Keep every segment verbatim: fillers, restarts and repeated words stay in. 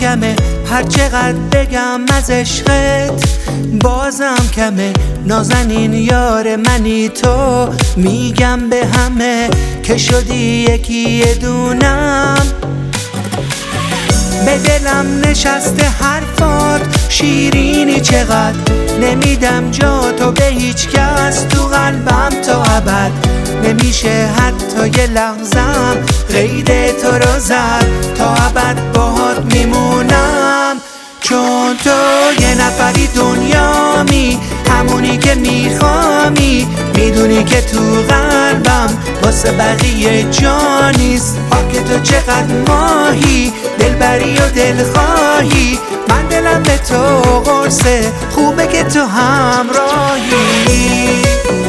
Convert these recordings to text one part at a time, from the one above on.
کمه، هر چقدر بگم از عشقت بازم کمه. نازنین یار منی تو، میگم به همه که شدی یکی دونم. به دلم نشسته حرفات شیرینی چقدر، نمیدم جا تو به هیچ کس تو قلبم تا ابد. نمیشه حتی یه لحظم قید تو رو زد، تا ابد باهات میمونم. چون تو یه نفری دنیامی، همونی که میخوامی، میدونی که تو قلبم واسه بقیه جا نیست. آه که تو چقدر ماهی، دلبری و دلخواهی، من دلم به تو قرصه، خوبه که تو همراهی.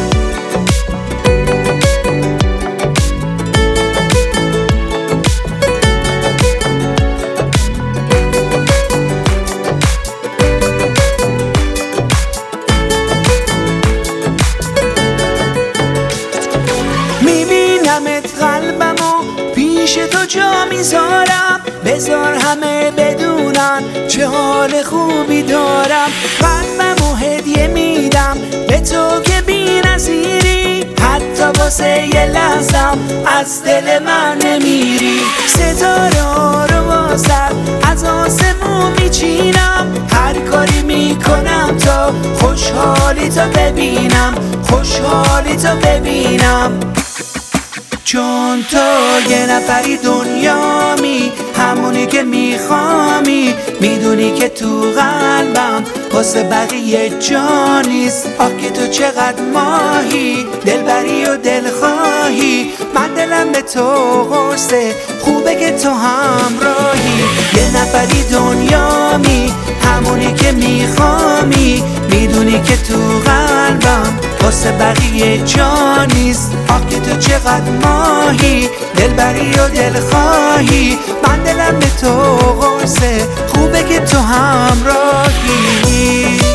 میبینمت قلبمو پیش تو جا میذارم، بذار همه بدونن چه حال خوبی دارم. قلبمو هدیه میدم به تو که بی نظیری، حتی واسه یه لحظم از دل من نمیری. ستاره ها رو واسه از آسمون میچینم، هر کاری میکنم تا خوشحالی تو ببینم، خوشحالی تو ببینم. چون تو یه نفری دنیامی، همونی که میخوامی، میدونی که تو قلبم واسه بقیه جا نیست. آه که تو چقدر ماهی، دلبری و دلخواهی، من دلم به تو قرصه، خوبه که تو همراهی. یه نفری دنیامی، همونی که میخوامی، میدونی که تو قلبم واسه بقیه جا نیست. آه که تو چقدر ماهی، دلبری و دلخواهی، من دلم به تو قرصه، خوبه که تو همراهی.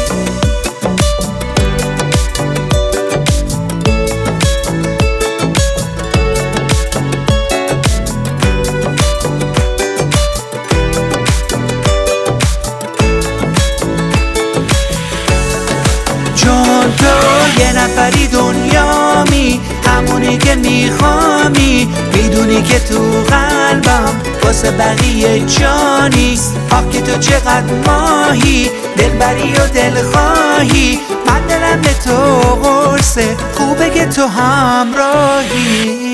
چون تو یه نفری دنیامی، همونی که میخوامی، میدونی که تو قلبم واسه بقیه جا نیست. آه که تو چقدر ماهی، دلبری و دلخواهی، من دلم به تو قرصه، خوبه که تو همراهی.